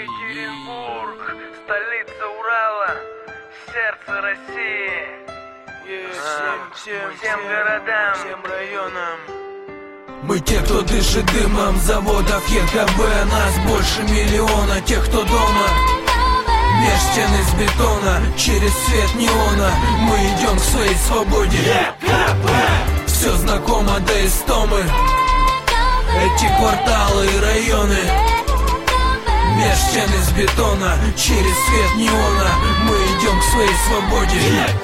Екатеринбург, столица Урала, сердце России. Всем городам, всем районам. Мы те, кто дышит дымом заводов ЕКБ. Нас больше миллиона, тех, кто дома. Меж стен из бетона, через свет неона мы идем к своей свободе. Все знакомо до истомы, эти кварталы и районы. Меж стен из бетона, через свет неона мы идем к своей свободе.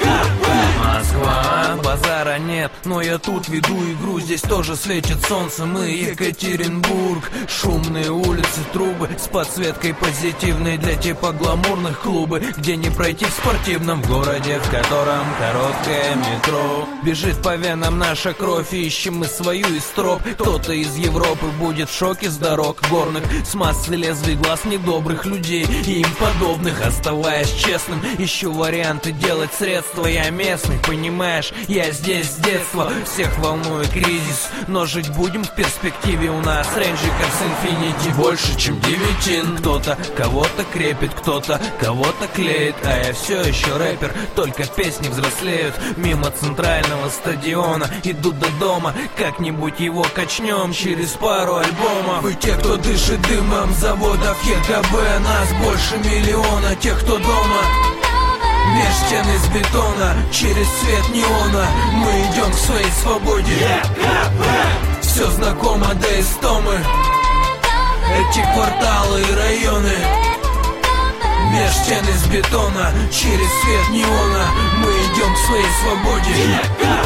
Москва, базара нет, но я тут веду игру. Здесь тоже светит солнце, мы Екатеринбург. Шумные улицы, трубы с подсветкой позитивной для типа гламурных клубы, где не пройти в спортивном городе, в котором короткое метро. Бежит по венам наша кровь, ищем мы свою из троп. Кто-то из Европы будет в шоке с дорог горных, с массы лезвий глаз недобрых людей и им подобных. Оставаясь честным, ищу варианты делать средства. Я местный, понимаешь, я здесь с детства. Всех волнует кризис, но жить будем в перспективе. У нас рейнджиков с инфинити больше, чем девятин. Кто-то кого-то крепит, кто-то кого-то клеит, а я все еще рэпер, только песни взрослеют. Мимо центрального стадиона иду до дома, как-нибудь его качнем через пару альбомов. Вы те, кто дышит дымом заводов ЕКБ. Нас больше миллиона, тех, кто дома. Меж стен из бетона, через свет неона мы идем к своей свободе. Все знакомо до истомы, эти кварталы и районы. Меж стен из бетона, через свет неона мы идем к своей свободе.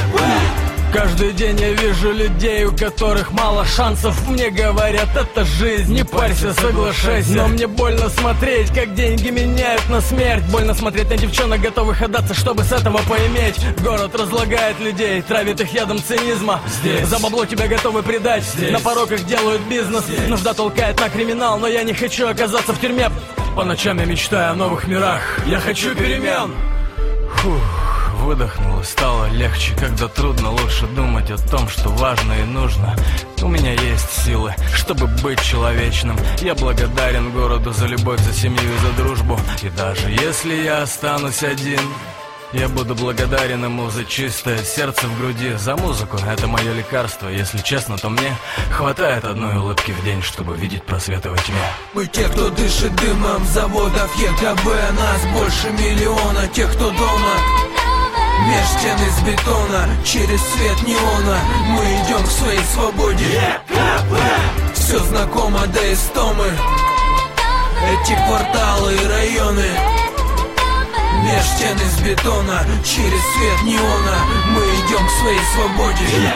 Каждый день я вижу людей, у которых мало шансов. Мне говорят, это жизнь, не парься, соглашайся. Но мне больно смотреть, как деньги меняют на смерть. Больно смотреть на девчонок, готовых отдаться, чтобы с этого поиметь. Город разлагает людей, травит их ядом цинизма. Здесь за бабло тебя готовы предать. Здесь на пороках делают бизнес. Нужда толкает на криминал, но я не хочу оказаться в тюрьме. По ночам я мечтаю о новых мирах. Я хочу перемен. Фух. Выдохнул и стало легче. Когда трудно, лучше думать о том, что важно и нужно. У меня есть силы, чтобы быть человечным. Я благодарен городу за любовь, за семью и за дружбу. И даже если я останусь один, я буду благодарен ему за чистое сердце в груди. За музыку, это мое лекарство. Если честно, то мне хватает одной улыбки в день, чтобы видеть просветы во тьме. Мы те, кто дышит дымом заводов ЕКБ. Нас больше миллиона, тех, кто дома. Меж стен из бетона, через свет неона мы идем к своей свободе. Все знакомо до истомы, эти кварталы и районы. Меж стен из бетона, через свет неона мы идем к своей свободе.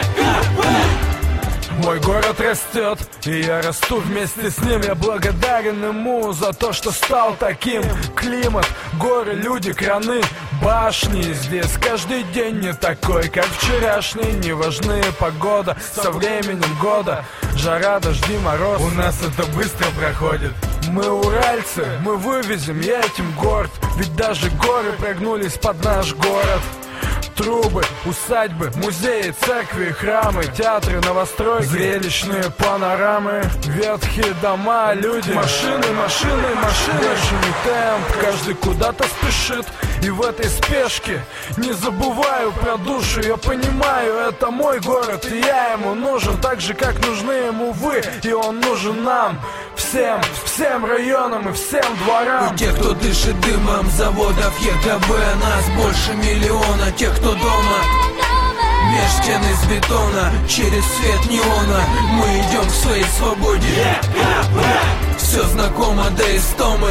Мой город растет, и я расту вместе с ним. Я благодарен ему за то, что стал таким. Климат, горы, люди, краны, башни. Здесь каждый день не такой, как вчерашний. Не важны погода, со временем года. Жара, дожди, мороз, у нас это быстро проходит. Мы уральцы, мы вывезем, я этим горд. Ведь даже горы прогнулись под наш город. Трубы, усадьбы, музеи, церкви, храмы, театры, новостройки, зрелищные панорамы, ветхие дома, люди, машины. Бешеный темп, каждый куда-то спешит. И в этой спешке не забываю про душу. Я понимаю, это мой город, и я ему нужен так же, как нужны ему вы. И он нужен нам, всем районам и всем дворам. Мы те, кто дышит дымом заводов ЕКБ. Нас больше миллиона, тех, кто дома. Меж стен из бетона, через свет неона мы идем к своей свободе. Все знакомо до истомы,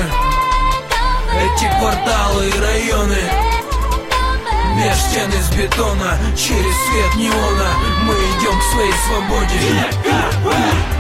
эти кварталы и районы. Меж стен из бетона, через свет неона мы идем к своей свободе.